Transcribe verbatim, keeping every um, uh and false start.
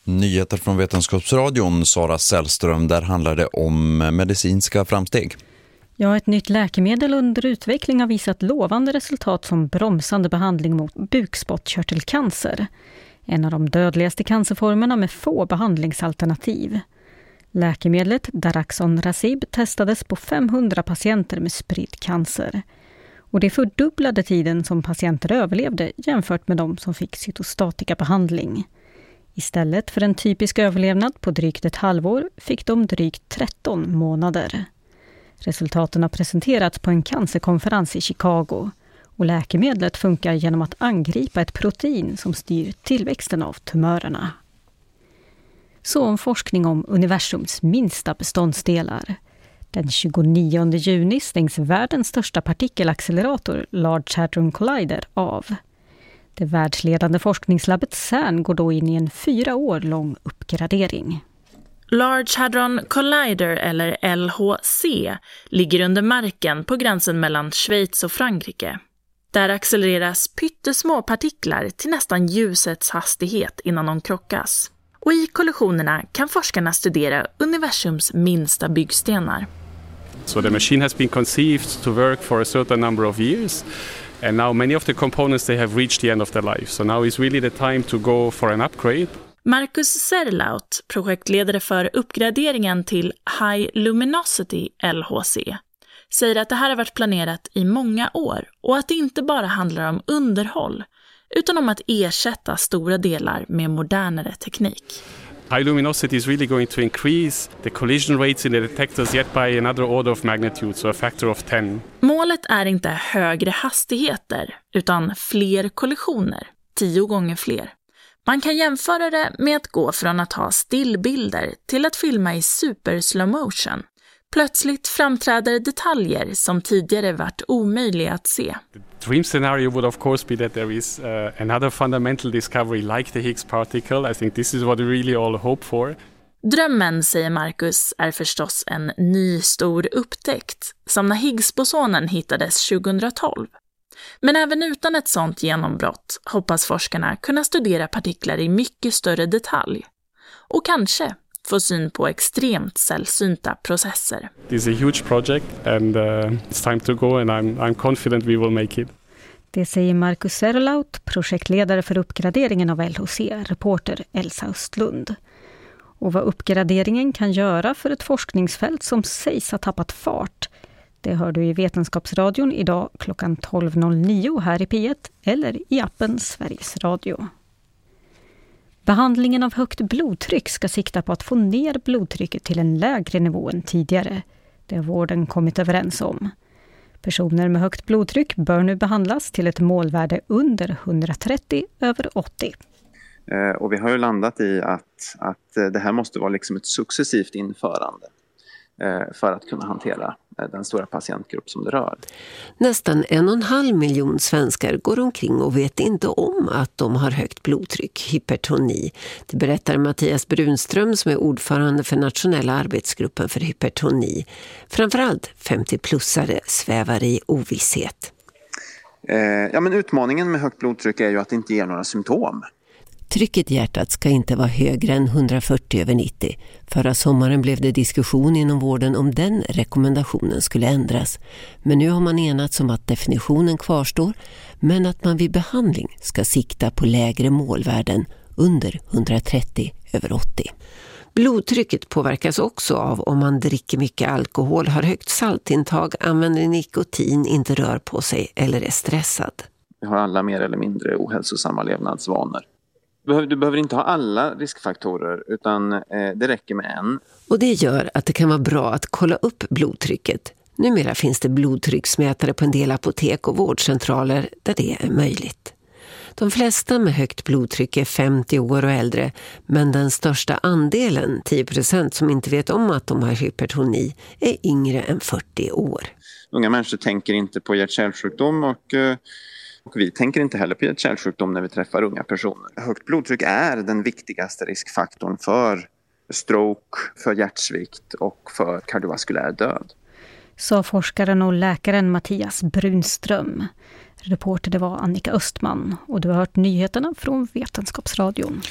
Nyheter från Vetenskapsradion, Sara Sällström. Där handlar det om medicinska framsteg. Ja, ett nytt läkemedel under utveckling har visat lovande resultat som bromsande behandling mot bukspottkörtelcancer. En av de dödligaste cancerformerna med få behandlingsalternativ. Läkemedlet Daraxonrasib testades på femhundra patienter med spridd cancer. Och det fördubblade tiden som patienter överlevde jämfört med de som fick cytostatikabehandling. Istället för en typisk överlevnad på drygt ett halvår fick de drygt tretton månader. Resultaten har presenterats på en cancerkonferens i Chicago och läkemedlet funkar genom att angripa ett protein som styr tillväxten av tumörerna. Så om forskning om universums minsta beståndsdelar. Den tjugonionde juni stängs världens största partikelaccelerator Large Hadron Collider av. Det världsledande forskningslabbet CERN går då in i en fyra år lång uppgradering. Large Hadron Collider, eller L H C, ligger under marken på gränsen mellan Schweiz och Frankrike. Där accelereras pyttesmå partiklar till nästan ljusets hastighet innan de krockas. Och i kollisionerna kan forskarna studera universums minsta byggstenar. So the machine has been conceived to work for a certain number of years. And now many of the components, they have reached the end of their life. So now is really the time to go for an upgrade. Markus Serlaut, projektledare för uppgraderingen till High Luminosity L H C, säger att det här har varit planerat i många år och att det inte bara handlar om underhåll utan om att ersätta stora delar med modernare teknik. High luminosity is really going to increase the collision rates in the detectors yet by another order of magnitude, so a factor of ten. Målet är inte högre hastigheter utan fler kollisioner, tio gånger fler. Man kan jämföra det med att gå från att ha stillbilder till att filma i super slow motion. Plötsligt framträder detaljer som tidigare varit omöjliga att se. The dream scenario would of course be that there is uh, another fundamental discovery like the Higgs particle. I think this is what we really all hope for. Drömmen, säger Marcus, är förstås en ny stor upptäckt, som när Higgs-bosonen hittades tjugohundratolv. Men även utan ett sånt genombrott hoppas forskarna kunna studera partiklar i mycket större detalj. Och kanske få syn på extremt sällsynta processer. This is a huge project and uh, it's time to go and I'm, I'm confident we will make it. Det säger Markus Serlaut, projektledare för uppgraderingen av L H C, reporter Elsa Östlund. Och vad uppgraderingen kan göra för ett forskningsfält som sägs ha tappat fart, det hör du i Vetenskapsradion idag klockan tolv noll nio här i P ett eller i appen Sveriges Radio. Behandlingen av högt blodtryck ska sikta på att få ner blodtrycket till en lägre nivå än tidigare. Det har vården kommit överens om. Personer med högt blodtryck bör nu behandlas till ett målvärde under hundratrettio över åttio. Eh, och vi har ju landat i att, att det här måste vara liksom ett successivt införande eh, för att kunna hantera eh, den stora patientgrupp som det rör. Nästan en och en halv miljon svenskar går omkring och vet inte om att de har högt blodtryck, hypertoni. Det berättar Mattias Brunström som är ordförande för nationella arbetsgruppen för hypertoni. Framförallt femtio-plussare svävar i ovisshet. Eh, ja, men utmaningen med högt blodtryck är ju att det inte ger några symptom. Trycket i hjärtat ska inte vara högre än hundrafyrtio över nittio. Förra sommaren blev det diskussion inom vården om den rekommendationen skulle ändras. Men nu har man enats om att definitionen kvarstår, men att man vid behandling ska sikta på lägre målvärden under hundratrettio över åttio. Blodtrycket påverkas också av om man dricker mycket alkohol, har högt saltintag, använder nikotin, inte rör på sig eller är stressad. Vi har alla mer eller mindre ohälsosamma levnadsvanor. Du behöver inte ha alla riskfaktorer utan eh, det räcker med en. Och det gör att det kan vara bra att kolla upp blodtrycket. Numera finns det blodtrycksmätare på en del apotek och vårdcentraler där det är möjligt. De flesta med högt blodtryck är femtio år och äldre, men den största andelen, tio procent som inte vet om att de har hypertoni, är yngre än fyrtio år. Unga människor tänker inte på hjärt-kärlsjukdom och... Eh, Och vi tänker inte heller på hjärt-kärlsjukdom när vi träffar unga personer. Högt blodtryck är den viktigaste riskfaktorn för stroke, för hjärtsvikt och för kardiovaskulär död. Sa forskaren och läkaren Mattias Brunström. Reporter det var Annika Östman och du har hört nyheterna från Vetenskapsradion.